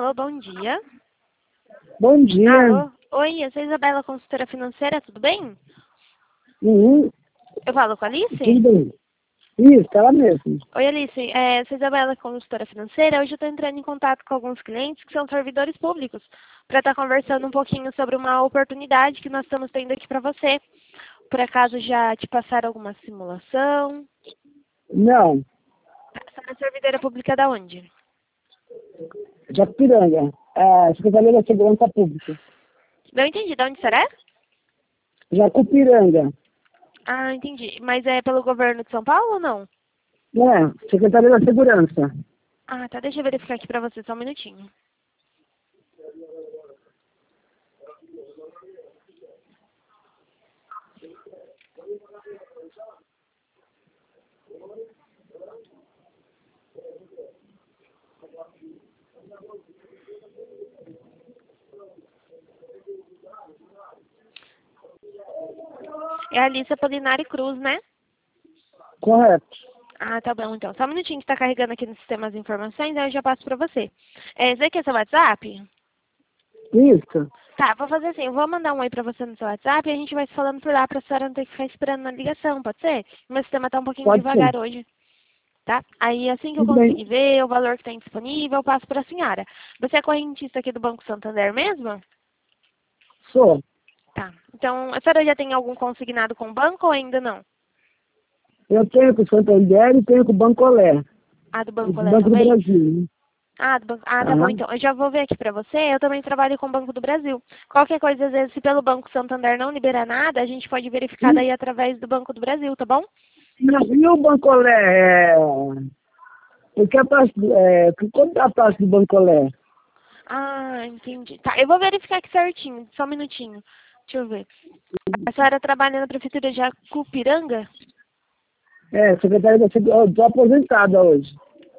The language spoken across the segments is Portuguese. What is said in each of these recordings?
Alô, bom dia. Bom dia. Alô? Oi, eu sou Isabela, consultora financeira, tudo bem? Uhum, Eu falo com a Alice? tudo bem. Isso, ela mesmo. Oi, Alice, sou Isabela, consultora financeira. Hoje eu estou entrando em contato com alguns clientes que são servidores públicos para estar conversando um pouquinho sobre uma oportunidade que nós estamos tendo aqui para você. Por acaso já te passaram alguma simulação? Não, Você é servidora pública da onde? Jacupiranga, Secretaria da Segurança Pública. Não entendi, de onde será? Jacupiranga, Ah, entendi. Mas é pelo governo de São Paulo ou não? não é? Secretaria da Segurança. Ah, tá. Deixa eu verificar aqui pra você só um minutinho. É a Alice Apolinari Cruz, né? Correto. Ah, tá bom, então. Só um minutinho que tá carregando aqui no sistema as informações, aí eu já passo pra você. Esse aqui é seu WhatsApp? Isso. Tá, vou fazer assim, eu vou mandar um oi pra você no seu WhatsApp e a gente vai se falando por lá pra senhora não ter que ficar esperando na ligação, pode ser? Meu sistema tá um pouquinho Pode ser. devagar hoje, tá? Aí assim que eu Tudo bem. conseguir ver o valor que tem disponível, eu passo pra senhora. Você é correntista aqui do Banco Santander mesmo? Sou. Tá. Então, a senhora já tem algum consignado com o banco ou ainda não? Eu tenho com o Santander e tenho com o Bancolé. Ah, do O Banco Olé Banco do também? Brasil. Tá bom, Aham. então. Eu já vou ver aqui pra você. Eu também trabalho com o Banco do Brasil. Qualquer coisa, às vezes, se pelo Banco Santander não liberar nada, a gente pode verificar daí através do Banco do Brasil, tá bom? E o Bancolé? Porque a taxa, quanto é a taxa do Bancolé? Ah, entendi. Tá, eu vou verificar aqui certinho. Só um minutinho. Deixa eu ver. A senhora trabalha na Prefeitura de Jacupiranga? Secretaria da Segurança. Estou aposentada hoje.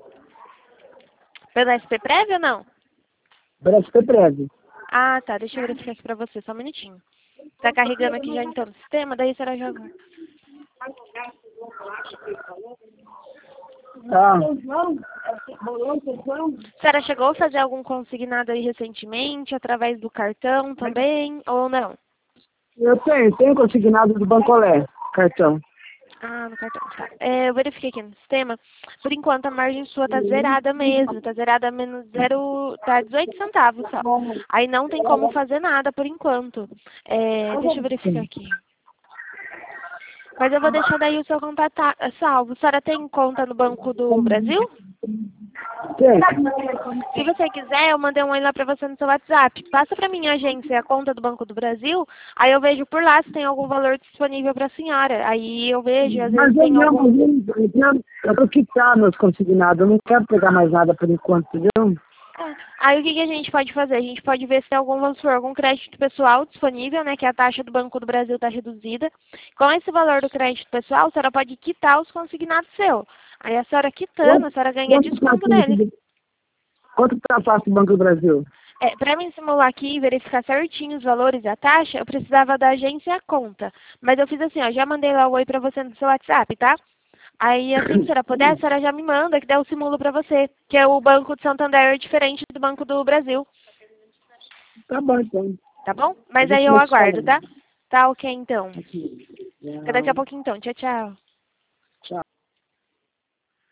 Pela SP Prévia ou não? Parece que é prévio. Ah, tá. Deixa eu verificar aqui pra você. Só um minutinho. Tá carregando aqui já então no sistema, daí a senhora já... Tá. A senhora chegou a fazer algum consignado aí recentemente, através do cartão também, ou não? Eu tenho consignado do Bancolé, cartão. Ah, no cartão, tá. Eu verifiquei aqui no sistema. Por enquanto, a margem sua tá zerada mesmo. Tá zerada a menos zero, tá 18 centavos só. Aí não tem como fazer nada por enquanto. Deixa eu verificar aqui. Mas eu vou deixar daí o seu contato salvo. A senhora tem conta no Banco do Brasil? Tem. Se você quiser, eu mandei um oi lá pra você no seu WhatsApp. Passa pra minha agência a conta do Banco do Brasil, aí eu vejo por lá se tem algum valor disponível pra senhora. Aí eu vejo, às vezes Mas eu tem algum... mesmo, eu vou quitar meus consignados. Eu não quero pegar mais nada por enquanto, entendeu? Aí o que que a gente pode fazer? A gente pode ver se tem algum, vamos supor, algum crédito pessoal disponível, né? Que a taxa do Banco do Brasil está reduzida. Com esse valor do crédito pessoal, a senhora pode quitar os consignados seu. Aí a senhora quitando, a senhora ganha Quanto tá desconto nele. quanto tá a taxa do Banco do Brasil? Para me simular aqui e verificar certinho os valores e a taxa, eu precisava da agência e a conta. Mas eu fiz assim, ó, já mandei lá o oi para você no seu WhatsApp, tá? Aí, assim que a senhora puder, a senhora já me manda, que daí eu simulo para você. Que é o Banco de Santander diferente do Banco do Brasil. Tá bom, então. Tá bom? A Mas aí gente eu vai se aguardo, falando. tá? Tá ok, então. Aqui. Até daqui a pouquinho, então. Tchau, tchau. Tchau.